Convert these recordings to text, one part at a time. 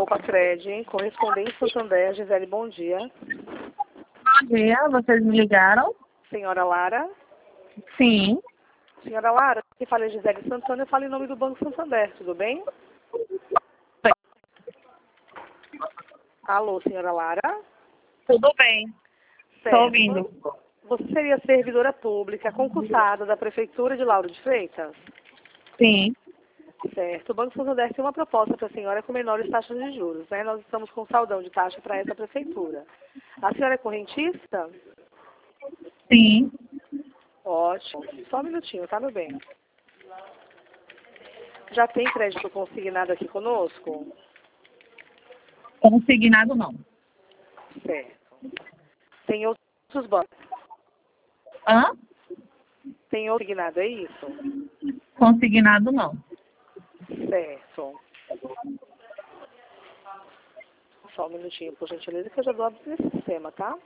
Opa, Cred, correspondente Santander, Gisele, bom dia. Bom dia, vocês me ligaram? Senhora Lara? Sim. Senhora Lara, que fala é Gisele Santana, eu falo em nome do Banco Santander, tudo bem? Alô, senhora Lara? Tudo bem. Estou ouvindo. Você seria servidora pública concursada da Prefeitura de Lauro de Freitas? Sim. Certo. O Banco Santander tem uma proposta para a senhora com menores taxas de juros, né? Nós estamos com saldão de taxa para essa prefeitura. A senhora é correntista? Sim. Ótimo. Só um minutinho, tá, meu bem? Já tem crédito consignado aqui conosco? Consignado não. Certo. Tem outros bancos? Hã? Tem outro consignado, é isso? Consignado não. Certo. Só um minutinho, por gentileza, que eu já dou nesse sistema, tá?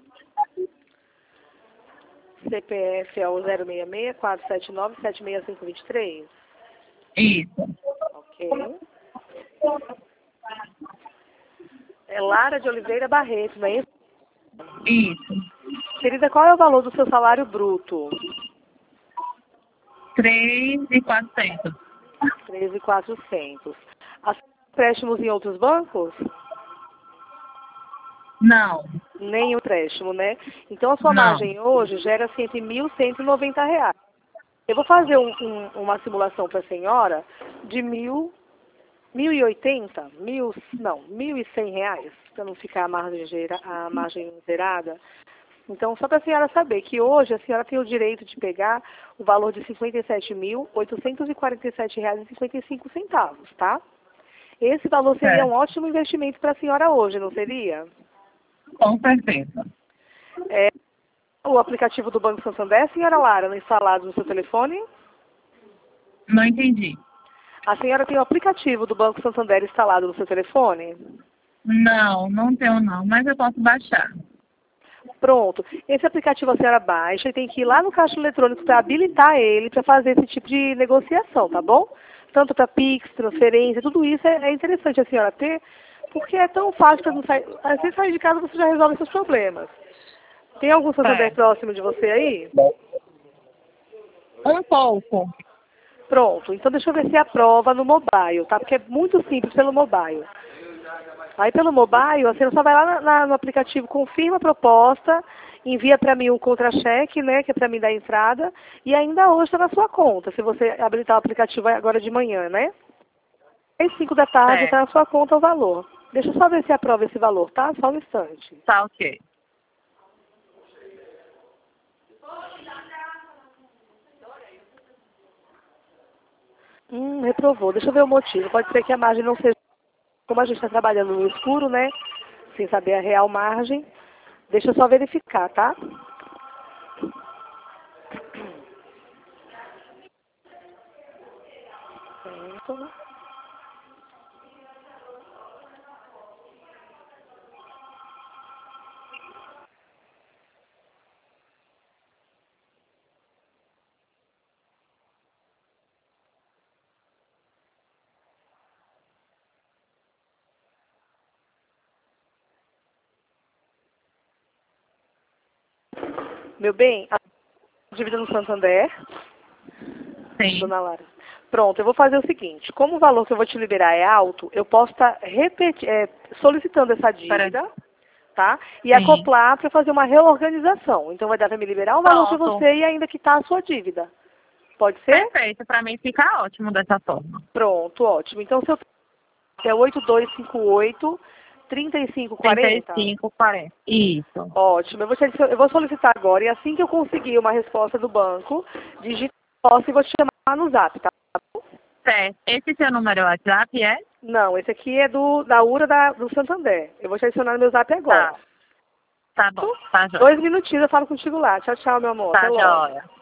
CPF é o 066-479-76523. Isso. Ok. É Lara de Oliveira Barreto, não é isso? Isso. Querida, qual é o valor do seu salário bruto? 3.400. 13.400. Empréstimos em outros bancos? Não. Nem empréstimo, né? Então a sua Não. margem hoje gera-se entre R$ 1.190. Eu vou fazer uma simulação para a senhora de 1.080, R$ 1.100, para não ficar a margem zerada. Então, só para a senhora saber que hoje a senhora tem o direito de pegar o valor de R$ 57.847,55, tá? Esse valor seria um ótimo investimento para a senhora hoje, não seria? Com certeza. O aplicativo do Banco Santander, senhora Lara, instalado no seu telefone? Não entendi. A senhora tem o aplicativo do Banco Santander instalado no seu telefone? Não, não tenho não, mas eu posso baixar. Pronto. Esse aplicativo a senhora baixa e tem que ir lá no caixa eletrônico para habilitar ele para fazer esse tipo de negociação, tá bom? Tanto para Pix, transferência, tudo isso é interessante a senhora ter, porque é tão fácil para não sair. Às vezes sair de casa você já resolve seus problemas. Tem algum Santander próximo de você aí? Um pouco. Pronto. Então deixa eu ver se aprova no mobile, tá? Porque é muito simples pelo mobile. Aí pelo mobile, você só vai lá no aplicativo, confirma a proposta, envia para mim um contra-cheque, né, que é para mim dar entrada, e ainda hoje está na sua conta, se você habilitar o aplicativo agora de manhã, né? Às 5 da tarde está na sua conta o valor. Deixa eu só ver se aprova esse valor, tá? Só um instante. Tá ok. Reprovou. Deixa eu ver o motivo. Pode ser que a margem não seja... Como a gente está trabalhando no escuro, né? Sem saber a real margem. Deixa eu só verificar, tá? Certo. Meu bem, a dívida no Santander. Sim. Dona Lara. Pronto, eu vou fazer o seguinte. Como o valor que eu vou te liberar é alto, eu posso estar solicitando essa dívida, tá? E acoplar para fazer uma reorganização. Então vai dar para me liberar um valor para você e ainda quitar a sua dívida. Pode ser? Perfeito, para mim fica ótimo dessa forma. Pronto, ótimo. Então, seu é 8258 3540? 3540. Isso. Ótimo. Eu vou solicitar agora e assim que eu conseguir uma resposta do banco, digito e vou te chamar no Zap, tá? Certo. Esse seu número é WhatsApp, é? Não, esse aqui é da URA do Santander. Eu vou te adicionar no meu Zap agora. Tá bom. Tá jóia. 2 minutinhos eu falo contigo lá. Tchau, tchau, meu amor. Tá Até logo. jóia.